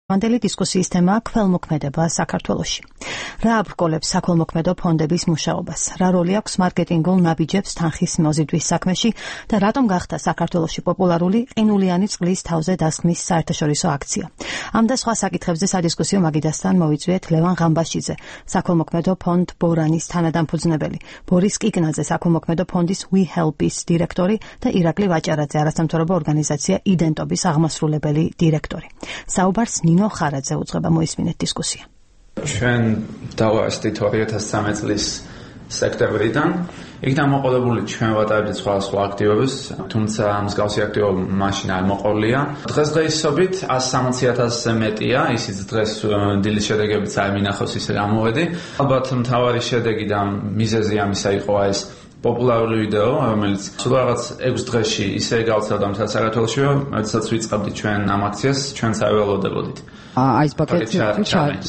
მანდელი დისკუსიის თემაა ქველმოქმედება საქართველოში. რა აბრკოლებს საქველმოქმედო ფონდების მუშაობას? რა როლი აქვს მარკეტინგულ ნაბიჯებს თანხის მოზიდვის საქმეში და რატომ გახდა საქართველოში პოპულარული ყინულიანი წყლის თავზე დასხმის საერთაშორისო აქცია? ამ და სხვა საკითხებზე სადისკუსიო მაგიდასთან მოვიწვიეთ ლევან ღამბაშიძე, საქველმოქმედო ფონდ ბორანის თანადამფუძნებელი, ბორის კიკნაძე, საქველმოქმედო ფონდის We Help-ის დირექტორი და ირაკლი ვაჭარაძე, არასამთავრობო ორგანიზაცია იდენტობის აღმასრულებელი დირექტორი. საუბარს ნინო ხარაძე უძღვება, მოისმინეთ დისკუსია. ჩვენ დავაარსდით 2013 წლის სექტემბრიდან. იქ დამოყოლებული ჩვენ ვატარებდით სხვა აქტივობებს, თუმცა მსგავსი აქტივობა მაშინ არ მოყოლია. დღესდღეობით 160,000-ზე მეტია, ისიც დღეს დილის შედეგებიც არ მინახავს ისე გამოვედი. ალბათ მთავარი შედეგი და მიზეზი ამისა იყო ეს პოპულარული ვიდეო, რომელიც სულ რაღაც 6 დღეში ისე გავრცელდა მთელ საქართველოში, რომ როდესაც ვიწყებდით ჩვენ ამ აქციას, ჩვენც არ ველოდებოდით. Ice bucket challenge.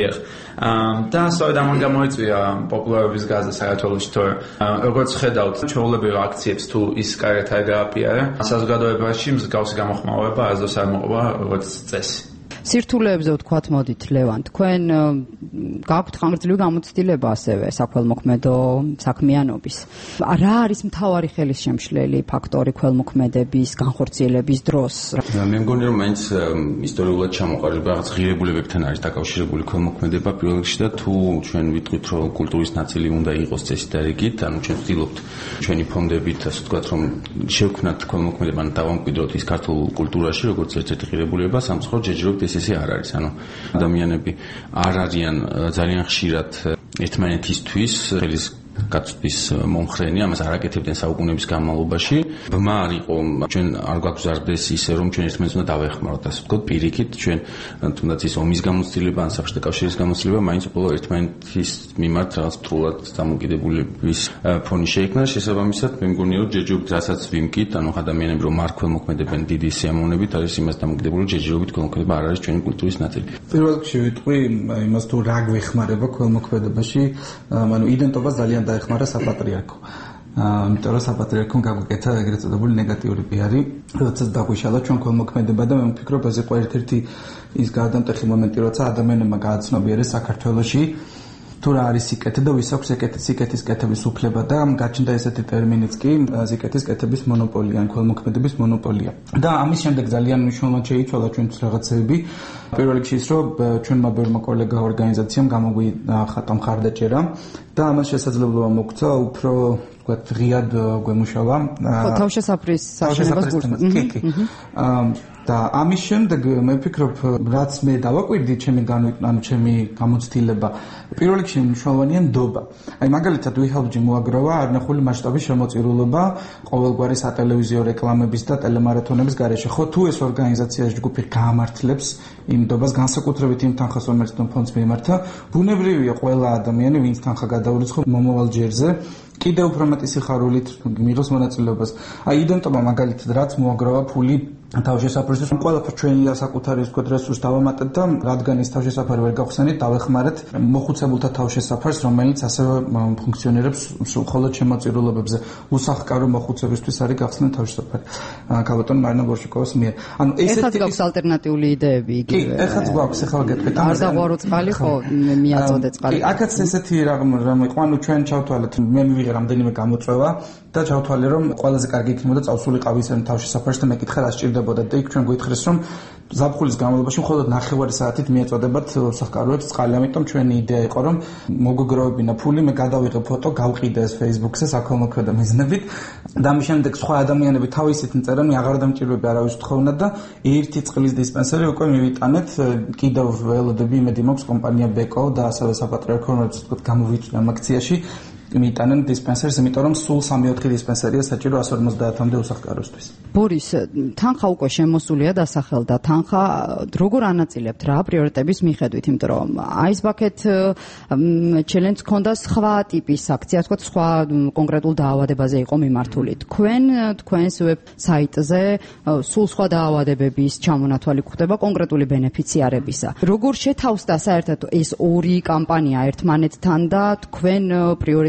და სწორედ ამან გამოიწვია პოპულარობის გაზა საქართველოში, თორე როგორც ხედავთ, ჩვეულებრივ აქციებს თუ ის კარგად არ გააპიარა, საზოგადოებაში მსგავსი გამოხმაურება არასდროს არ მოყვა როგორც წესი. სირთულეებზე ვთქვათ, მოდით ლევან, თქვენ გაქვთ ხანგრძლივი გამოცდილება ასევე საქველმოქმედო საქმიანობის. რა არის მთავარი ხელისშემშლელი ფაქტორი ქველმოქმედების განხორციელების დროს? მე მგონი რომ მაინც ისტორიულად ჩამოყალიბება რაღაც ღირებულებებთან არის დაკავშირებული ქველმოქმედება პირველ რიგში და თუ ჩვენ ვიტყვით რომ კულტურის ნაწილი უნდა იყოს წესით და რიგით, ანუ ჩვენ ვცდილობთ ჩვენი ფონდებით ასე ვთქვათ რომ შევქმნათ ქველმოქმედება და დავამკვიდროთ ის ქართულ კულტურაში როგორც ერთ-ერთი ღირებულება, სამწუხაროდ ჯერჯერობით ესე არ არის, ანუ ადამიანები არ არიან ძალიან ხშირად ერთმანეთისთვის ხელის გაწვდის მომხრენი, ამას არ აკეთებდნენ საუკუნეების განმავლობაში. ბმა არ იყო, ჩვენ არ გვაგზარდეს ისე, რომ ჩვენ ერთმანეთს უნდა დავეხმაროთ, ასე ვთქვათ, პირიქით, ჩვენ თუნდაც ის ომის გამოცდილება, ან საბჭოთა კავშირის გამოცდილება, მაინც ყოველ ერთმანეთის მიმართ რაღაც მტრულად დამოკიდებულების ფონი შეიქმნა. შესაბამისად, მე მგონია, რომ ჯერჯერობით რასაც ვიმკით, ანუ ადამიანები რომ არ ქველმოქმედებენ დიდი სიამოვნებით, არის იმას დამოკიდებული, რომ ჯერჯერობით ქველმოქმედება არ არის ჩვენი კულტურის ნაწილი. პირველ რიგში ვიტყვი იმას თუ რა გვეხმარება ქველმოქმედებაში, ანუ იდენტობა ძალიან დაეხმარა საპატრიარქო. იმიტომ რომ საპატრიარქომ გაგვიკეთა ეგრეთ წოდებული ნეგატიური პიარი, როდესაც დაგვიშალა ჩვენ ქველმოქმედება და მე ვფიქრობ ეს იყო ერთ-ერთი ის გადამტეხი მომენტი, როცა ადამიანებმა გააცნობიერეს საქართველოში თუ რა არის სიკეთე და ვის აქვს სიკეთის კეთების უფლება და გაჩნდა ესეთი ტერმინიც კი სიკეთის კეთების მონოპოლია, ქველმოქმედების მონოპოლია. და ამის შემდეგ ძალიან მნიშვნელოვნად შეიცვალა ჩვენთვის რაღაცები. პირველ რიგში ის რომ ჩვენმა ბევრმა კოლეგა ორგანიზაციამ გამოგვიხატა მხარდაჭერა და ამას შესაძლებლობა მოგვცა უფრო ვთქვათ ღიად გვემუშავა თავშესაფრის საშენებას გულს. და ამის შემდეგ მე ვფიქრობ, რაც მე დავაკვირდი ჩემი გამოცდილება, პირველ რიგში მნიშვნელოვანია ნდობა. აი მაგალითად We Help-ი მოაგროვა არნახული მასშტაბის შემოწირულობა ყოველგვარი სატელევიზიო რეკლამების და ტელემარათონების გარეშე. ხო თუ ეს ორგანიზაცია ჯგუფი გაამართლებს იმ ნდობას განსაკუთრებით იმ თანხას, რომელიც ფონდს მიემართა, ბუნებრივია ყველა ადამიანი, ვინც თანხა გადაურიცხო მომავალ ჯერზე, კიდევ უფრო მეტი სიხარულით მიიღოს მონაწილეობას. აი იდენტობა მაგალითად რაც მოაგროვა ფული თავშესაფრისთვის, ყველაფერს ჩვენი საკუთარი რესურს დავამატეთ და რადგან ის თავშესაფარი ვერ გავხსენით, დავეხმარეთ მოხუცებულთა თავშესაფარს, რომელიც ასევე ფუნქციონირებს მხოლოდ შემოწირულობებზე. უსახკარო მოხუცებისთვის არის გახსნილი თავშესაფარი. ქალბატონ მარინა ბორშიკოვას მიერ. ანუ ესეც გაქვს ალტერნატიული იდეები იგივე. კი, ეხლა გვაქვს, ეხლა გეტყვით. არ დაღვარო წყალი ხო, მიაწოდე წყალი. კი, აქაც ესეთი რამ იყო, ანუ ჩვენ ჩავთვალეთ, მე მივიღე რამდენიმე გამოწვევა და ჩავთვალე რომ ყველაზე კარგი იქნებოდა წავსულიყავი ისე თავშესაფარში და მეკითხა რა სჭირდებოდა და იქ ჩვენ გვითხრეს რომ ზაფხულის განმავლობაში მხოლოდ 9 საათით მიეწოდებათ სახკაროებს წყალი, ამიტომ ჩვენი იდეა იყო რომ მოგვიგროვებინა ფული, მე გადავიღე ფოტო, გავყიდე ეს Facebook-ზე საქველმოქმედო მიზნებით და ამის შემდეგ სხვა ადამიანები თავისით წერენ, აღარ დამჭირვები არავის თხოვნა და ერთი წყლის დისპენსერი უკვე მივიტანეთ, კიდევ ველოდები, იმედი მაქვს კომპანია Beko და ასევე საპატრიარქო რომელიც თქო გამოვიწვია ამ აქციაში მიტანენ დისპენსერს, იმიტომ რომ სულ 3-4 დისპენსერია საჭირო 150-მდე უსახკაროსთვის. ბორის, თანხა უკვე შემოსულია დასახელდა. თანხა როგორ ანაწილებთ რა პრიორიტეტების მიხედვით, იმიტომ რომ Ice Bucket Challenge ქონდა სხვა ტიპის აქცია, თქვა სხვა კონკრეტულ დაავადებაზე იყო მიმართული. თქვენს ვებ საიტზე სულ სხვა დაავადებების ჩამონათვალი ხდება კონკრეტული ბენეფიციარებისა. როგორ შეთავსდა საერთოდ ეს ორი კამპანია ერთმანეთთან და თქვენ პრიორიტეტ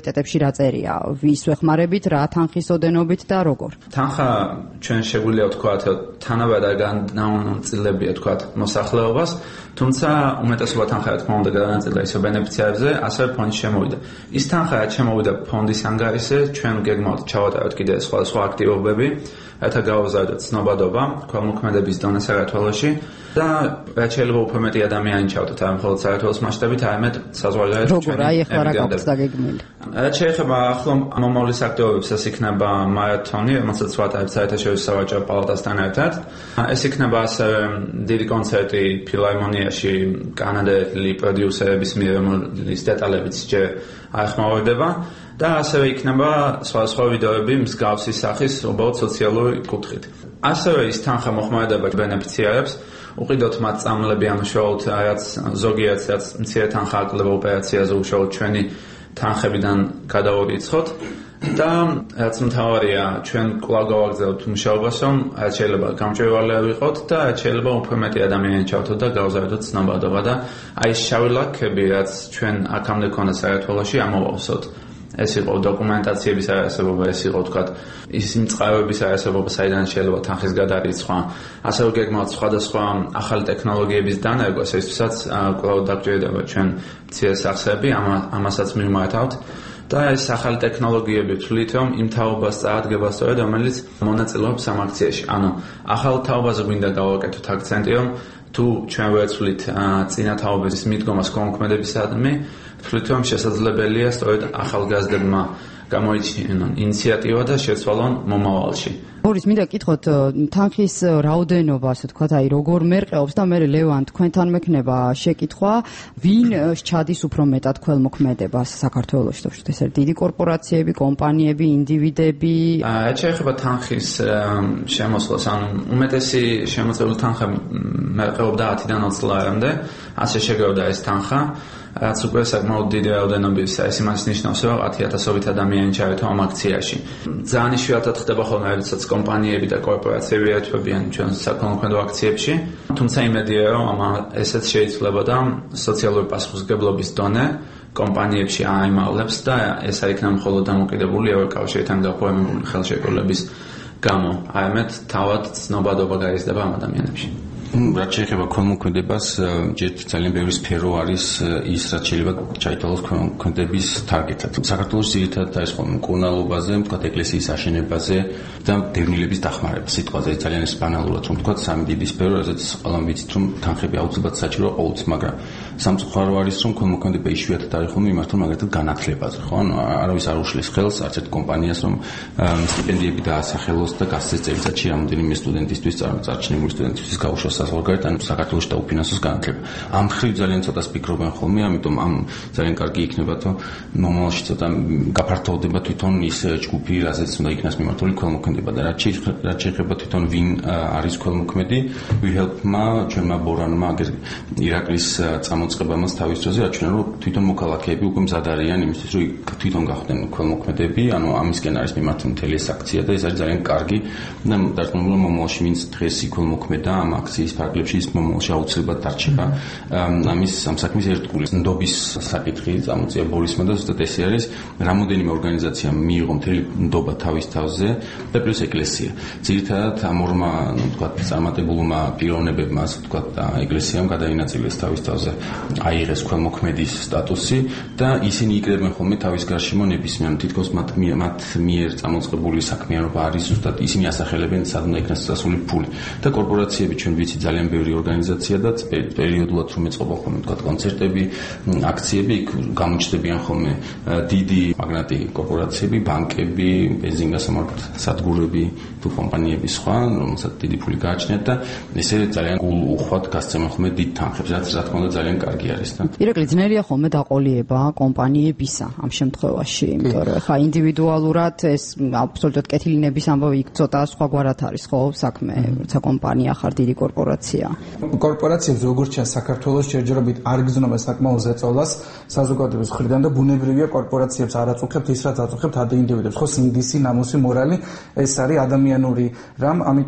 პრიორიტეტებში რა წერია? ვის ვეხმარებით, რა თანხის ოდენობით და როგორ? თანხა ჩვენ შეგვიძლია ვთქვათ, თანაბადად განმონაწილებია ვთქვათ მოსახლეობას, თუმცა უმეტესობა თანხა რა თქმა უნდა გადანაწილდა ისე ბენეფიციარებზე, ასევე ფონდში შემოვიდა. ის თანხა რაც შემოვიდა ფონდის ანგარიშზე, ჩვენ გეგმავთ ჩავატაროთ კიდე სხვა აქტივობები, რათა გავაზარდოთ ცნობადობა ქველმოქმედების დონე საქართველოში და რაც შეიძლება უფრო მეტი ადამიანი ჩავდოთ, არა მხოლოდ საქართველოს მასშტაბით, არამედ საზღვარგარეთ როგორ აი ახლა რა გაქვს დაგეგმილი? რაც შეიძლება ახლო მომავლის აქტივობებს ეს იქნება მარათონი, რომელსაც ვატარებთ საერთაშორისო სავაჭრო პალატასთან ერთად. ეს იქნება ასევე დიდი კონცერტი ფილარმონიაში კანადელი პროდიუსერების მიერ, რომლის დეტალებიც ჯერ არ ხმაურდება. და ასევე იქნება სხვა ვიდეოები მსგავსი სახის უბრალოდ სოციალური კუთხით. ასევე ის თანხა მოხმარდება ბენეფიციარებს, უყიდოთ მათ წამლები ან უშუალოდ რაც ზოგიერთს რაც მცირე თანხა აკლდება ოპერაციაზე უშუალოდ ჩვენი თანხებიდან გადავარიცხოთ და რაც მთავარია ჩვენ კვლავ გავაგრძელებთ მუშაობას, რომ რაც შეიძლება გამჭვირვალე ვიყოთ და რაც შეიძლება უფრო მეტი ადამიანი ჩავთოთ და გავზარდოთ ცნობადობა და აი შავი ლაქები რაც ჩვენ აქამდე ქონდა საქართველოში ამოვავსოთ. ეს იყო დოკუმენტაციების არასებობა, ეს იყო თქვათ ის მწყაროების არასებობა, საიდან შეიძლება თანხის გადარიცხვა. ასევე გეგმავთ სხვადასხვა ახალი ტექნოლოგიების დანერგვა, ესესაც კვლავ დაგჭირდება ჩვენ მცირე სახსრები, ამასაც მივმართავთ. და ეს ახალი ტექნოლოგიები თვლით, რომ იმ თაობას წაადგება სწორედ, რომელიც მონაწილეობს ამ აქციაში. ანუ ახალ თაობაზე გვინდა გავაკეთოთ აქცენტი, რომ თუ ჩვენ ვეცვლით წინა თაობების მიდგომას ქველმოქმედებისადმი, ვთვლით, რომ შესაძლებელია სწორედ ახალგაზრდებმა გამოიჩინონ ინიციატივა და შეცვალონ მომავალში. ბორის, მინდა გკითხოთ თანხის რაოდენობა, ასე ვთქვათ, აი როგორ მერყეობს და მე ლევან თქვენთან მექნება შეკითხვა, ვინ ჩადის უფრო მეტად ქველმოქმედებას საქართველოში, თორემ ეს არის დიდი კორპორაციები, კომპანიები, ინდივიდები. რაც შეეხება თანხის შემოსვლას, ანუ უმეტესი შემოწეული თანხა მერყეობდა 10-დან 20 ლარამდე, ასე შეგროვდა ეს თანხა. რაც უკვე საკმაოდ დიდი რაოდენობისა, ეს იმას ნიშნავს, რომ 10,000-ობით ადამიანი ჩაერთო ამ აქციაში. ძალიან იშვიათად ხდება ხოლმე, როდესაც კომპანიები და კორპორაციები ერთვებიან ჩვენ საქველმოქმედო აქციებში. თუმცა იმედია, რომ ესეც შეიძლება და სოციალური პასუხისმგებლობის დონე კომპანიებში აიმავლებს და ეს არ იქნება მხოლოდ დამოკიდებული ევროკავშირთან გაფორმებული ხელშეკრულების გამო, არამედ თავად ცნობადობა გაიზრდება ამ ადამიანებში. რაც შეეხება ქველმოქმედებას, ჯერ ძალიან ბევრი სფერო არის ის, რაც შეიძლება ჩაითვალოს ქველმოქმედების თარგეტად. საქართველოს ძირითადად არის ხოლმე მკურნალობაზე, თქვათ ეკლესიის აშენებაზე და დევნილების დახმარება. სიტყვაზე ძალიან ბანალურად რომ თქვათ, სამი დიდი სფერო, რაზეც ყველამ ვიცით, რომ თანხები აუცილებლად საჭიროა ყოველთვის, მაგრამ სამწუხარო არის, რომ ქველმოქმედება იშვიათად არის ხოლმე იმართო მაგალითად განათლებაზე, ხო? ანუ არავის არ უშლის ხელს არც ერთ კომპანიას, რომ სტიპენდიები დაასახელოს და გასცეს წელიწადში რამოდენიმე სტუდენტისთვის, წარჩინებული სტუდენტისთვის გაუშვას საზღვარგარეთ, ანუ საქართველოში დაუფინანსოს განათლება. ამ მხრივ ძალიან ცოტას ფიქრობენ ხოლმე, ამიტომ ამ ძალიან კარგი იქნება, რომ მომავალში ცოტა გაფართოვდება თვითონ ის ჯგუფი, რაზეც უნდა იქნას მიმართული ქველმოქმედება და რაც შეეხება თვითონ ვინ არის ქველმოქმედი, WeHelp-მა, ჩვენმა ბორანმა, აგერ ირაკლის წამოწყებამაც თავის დროზე აჩვენა, რომ თვითონ მოქალაქეები უკვე მზად არიან იმისთვის, რომ თვითონ გახდნენ ქველმოქმედები, ანუ ამისკენ არის მიმართული მთელი ეს აქცია და ეს არის ძალიან კარგი და დარწმუნებული რომ მომავალში ვინც დღეს იქველმოქმედა ამ აქციის ფარგლებში ის მომავალში აუცილებლად დარჩება ამის ამ საქმის ერთგული ნდობის საკითხი წამოწია ბორისმა და ზუსტად ესე არის რამოდენიმე ორგანიზაცია მიიღო მთელი ნდობა თავის თავზე და პლუს ეკლესია. ძირითადად ამ ორმა თქვათ წარმატებულმა პიროვნებებმა ასე თქვათ ეკლესიამ გადაინაწილეს თავის თავზე აიღეს ქველმოქმედის სტატუსი და ისინი იკრებენ ხოლმე თავის გარშემო ნებისმიერ თითქოს მათ მიერ წამოწყებული საქმიანობა არის ზუსტად ისინი ასახელებენ სად უნდა იქნას წასული ფული და კორპორაციები ჩვენ ვიცით ძალიან ბევრი ორგანიზაცია და პერიოდულად რომ ეწყობა ხოლმე თქვათ კონცერტები, აქციები, იქ გამოჩნდებიან ხოლმე დიდი მაგნატი კორპორაციები, ბანკები, ბენზინგასამართ სადგურები თუ კომპანიები სხვა, რომელსაც დიდი ფული გააჩნიათ და ესე ძალიან უხვად გასცემენ ხოლმე დიდ თანხებს, რაც რა თქმა უნდა ძალიან კარგი არის და. ირაკლი, ძნელია ხოლმე დაყოლიება კომპანიებისა ამ შემთხვევაში, იმიტომ რომ ხა ინდივიდუალურად ეს აბსოლუტურად კეთილინების ამბავი იქ ცოტა სხვაგვარად არის ხო საქმე, როცა კომპანია ხარ დიდი კორპორაცია. კორპორაციებს როგორც ჩანს საქართველოს ჯერჯერობით არ გზნობა საკმაო ზეწოლას საზოგადოების მხრიდან და ბუნებრივია კორპორაციებს არ აწუხებთ ის რაც აწუხებთ ინდივიდებს. ხო, სინდისი, ნამუსი, მორალი ეს არის ადამიანური რამ, ამიტომ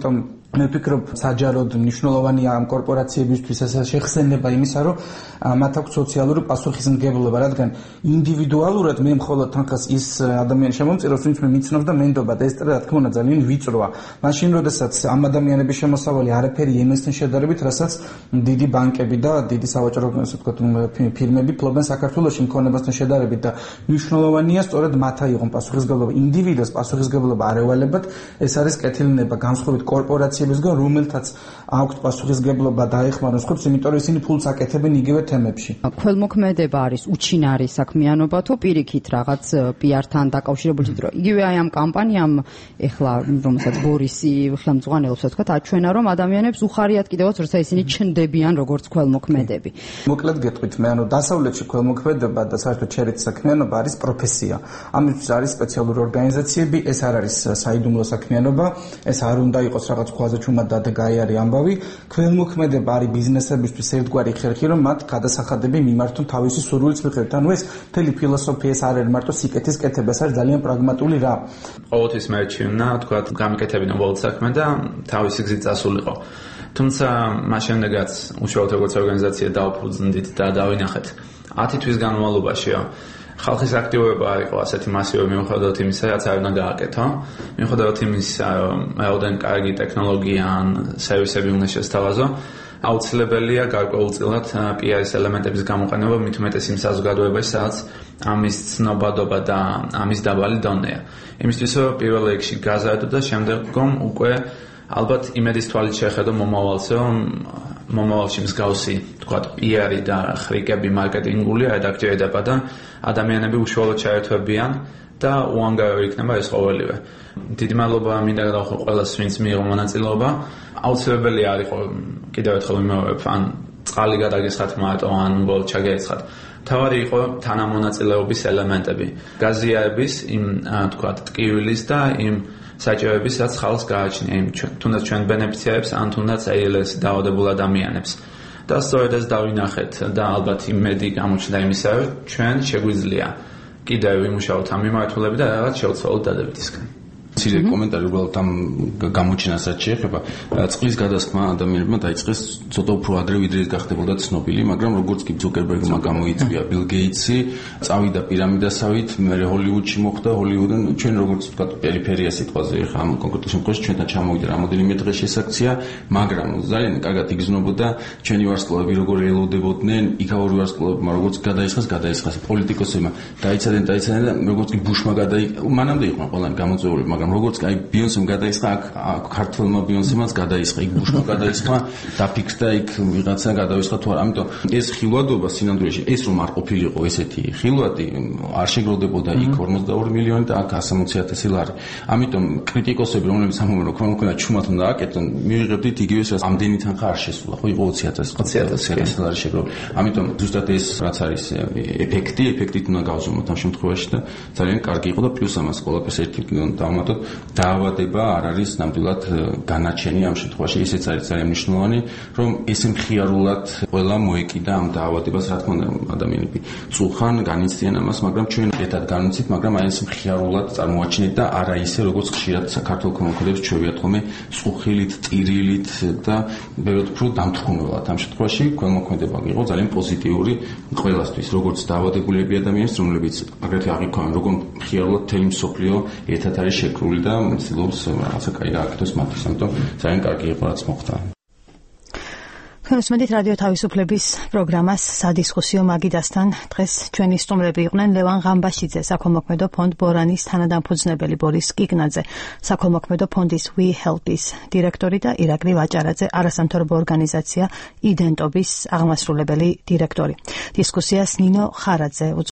მე ვფიქრობ, საჯაროდ მნიშვნელოვანია ამ კორპორაციებისთვის ეს შეხსენება იმისა, რომ მათ აქვს სოციალური პასუხისმგებლობა, რადგან ინდივიდუალურად მე მხოლოდ თანხას ის ადამიანი შემომწიროს, ვინც მე მიცნობს და მენდობა და ეს რა თქმა უნდა ძალიან ვიწროა. მაშინ, როდესაც ამ ადამიანების შემოსავალი არაფერი იმასთან შედარებით, რასაც დიდი ბანკები და დიდი სავაჭრო ასე ვთქვათ ფირმები ფლობენ საქართველოში მქონებასთან შედარებით და მნიშვნელოვანია სწორედ მათ აიღონ პასუხისმგებლობა, ინდივიდოს პასუხისმგებლობა არ ევალებათ, ეს არის კეთილინება განსხვავებით კორპორაციებისგან, რომელთაც აქვთ პასუხისმგებლობა დაეხმაროს ხუთს, იმიტომ რომ ისინი ფულს აკეთებენ იგივე თემებში. Ქველმოქმედება არის უჩინარი საქმიანობა თუ პირიქით რაღაც PR-თან დაკავშირებული დრო. იგივე აი ამ კამპანიამ ეხლა რომელსაც ბორისი ხელმძღვანელობს თქვა აჩვენა რომ ადამიანებს უხარიათ კიდევაც როცა ისინი ჩნდებიან როგორც ქველმოქმედები. მოკლედ გეტყვით მე დასავლეთში ქველმოქმედება და საერთოდ ჩერეთ საქმიანობა არის პროფესია. ამისთვის არის სპეციალური ორგანიზაციები, ეს არ არის საიდუმლო საქმიანობა, ეს არ უნდა იყოს რაღაც ქვაზე ჩუმად დადგაიარი ამბავი. ქველმოქმედება არის ბიზნესებისთვის ერთგვარი ხერხი, რომ მათ გადასახადები მიმართონ თავისი სურვილის მიხედვით. ანუ ეს მთელი ფილოსოფია ეს არ არის მარტო სიკეთის კეთება, ეს არის ძალიან პრაგმატული რა. ყოველთვის მერჩივნა, თქვა, გამიკეთებინა უბრალოდ საქმე და თავისი გზით წასულიყო. თუმცა მას შემდეგაც უშუალოდ როგორც ორგანიზაცია დავფუძნდით და დავინახეთ 10 თვის განმავლობაში ხალხის აქტივობა იყო ასეთი მასიური მიუხედავად იმისა, რაც არ უნდა გააკეთო. მიუხედავად იმისა, რომ რაოდენ კარგი ტექნოლოგია ან სერვისები უნდა შესთავაზო, აუცილებელია გარკვეულწილად PR-ის ელემენტების გამოყენება, მით უმეტეს იმ საზოგადოებაში, სადაც ამის ცნობადობა და ამის დაბალი დონეა. იმისთვის, რომ პირველ რიგში გაზარდო და შემდგომ უკვე ალბათ იმედის თვალით შეხედო მომავალზე, რომ მომავალში მსგავსი, თქვათ, PR-ი და ხრიკები მარკეტინგული არ დაგჭირდება და ადამიანები უშუალოდ ჩაერთვებიან და უანგარო იქნება ეს ყოველივე. დიდი მადლობა მინდა გადავხო ყველას, ვინც მიიღო მონაწილეობა. აუცილებელი არ იყო კიდევ ერთხელ ვიმეორებ, ან წყალი გადაგესხათ მარტო, ან უბრალოდ ჩაგეეცხათ. თავარი იყო თანამონაწილეობის ელემენტები, გაზიარების, იმ თქვათ, ტკივილის და იმ საჭიროების, რაც ხალხს გააჩნია, იმ თუნდაც ჩვენ ბენეფიციარებს, ან თუნდაც ALS დაავადებულ ადამიანებს. და სწორედ ეს დავინახეთ და ალბათ იმედი გამოჩნდა იმისა, რომ ჩვენ შეგვიძლია კიდევ ვიმუშაოთ ამ მიმართულებით და რაღაც შევცვალოთ დადებითისგან. მცირე კომენტარი უბრალოდ ამ გამოჩენასაც შეეხება. წყლის გადასხმა ადამიანებმა დაიწყეს ცოტა უფრო ადრე ვიდრე გახდებოდა ცნობილი, მაგრამ როგორც კი ზუკერბერგმა გამოიწვია ბილ გეიტსი, წავიდა პირამიდასავით, მერე ჰოლივუდში მოხვდა, ჰოლივუდიდან ჩვენ როგორც ვთქვათ პერიფერია სიტყვაზე ხა ამ კონკრეტულ შემთხვევაში ჩვენთან ჩამოვიდა რამოდენიმე დღე შესაქცია, მაგრამ ძალიან კარგად იგრძნობოდა ჩვენი ვარსკვლავები როგორ ელოდებოდნენ, იქაური ვარსკვლავებმა როგორც გადაიხეს პოლიტიკოსებმა დაიცადენ და როგორც კი ბუშმა მანამდე იყვნენ ყველანი გამოწვეული, მაგრამ როგორც აი ბიონსემ გადაისხა, აქ ქართველმა ბიონსემაც გადაისხა, იქ ბუშმა გადაისხა, დაფიქსდა იქ ვიღაცა გადაისხა თუ არა. ამიტომ ეს ხილვადობა სინამდვილეში ეს რომ არ ყოფილიყო ესეთი ხილვადი, არ შეგროვდებოდა იქ 42 მილიონი და აქ 160,000 ლარი. ამიტომ კრიტიკოსები, რომლებიც ამბობენ, რომ ქონდა ჩუმად უნდა აკეთონ, მივიღებდით იგივეს, რაც ამდენი თანხა არ შესულა, ხო იყო 20,000 ლარი შეგროვებული. ამიტომ ზუსტად ეს რაც არის ეფექტით უნდა გავზომოთ ამ შემთხვევაში და ძალიან კარგი იყო და პლუს ამას ყველაფერს ერთი დავამატოთ, დაავადება არ არის ნამდვილად განაჩენი ამ შემთხვევაში, ისეც არის ძალიან მნიშვნელოვანი, რომ ეს მხიარულად ყველა მოეკიდა ამ დაავადებას, რა თქმა უნდა, ადამიანები წუხან, განიცდიან ამას, მაგრამ ჩვენ ერთად განვიცით, მაგრამ აი ეს მხიარულად წარმოაჩინეთ და არა ისე, როგორც ხშირად საქართველოს ქველმოქმედებს ჩვევიათ ხოლმე წუხილით, ტირილით და ბევრად უფრო დამთრქმელად. ამ შემთხვევაში ქველმოქმედება იყო ძალიან პოზიტიური ყველასთვის, როგორც დაავადებულები ადამიანებს, რომლებიც აგრეთვე აღიქვამენ, როგორ მხიარულად მთელი მსოფლიო ერთად არის შეკრული და ცდილობს რაღაცა კაი გააკეთოს მათთვის, ამიტომ ძალიან კარგი იყო რაც მოხდა. ხმით რადიო თავისუფლების პროგრამას სადისკუსიო მაგიდასთან დღეს ჩვენი სტუმრები იყვნენ ლევან ღამბაშიძე, საქველმოქმედო ფონდ ბორანის თანადამფუძნებელი, ბორის კიკნაძე, საქველმოქმედო ფონდის We Help-ის დირექტორი და ირაკლი ვაჭარაძე, არასამთავრობო ორგანიზაცია იდენტობის აღმასრულებელი დირექტორი. დისკუსიას ნინო ხარაძე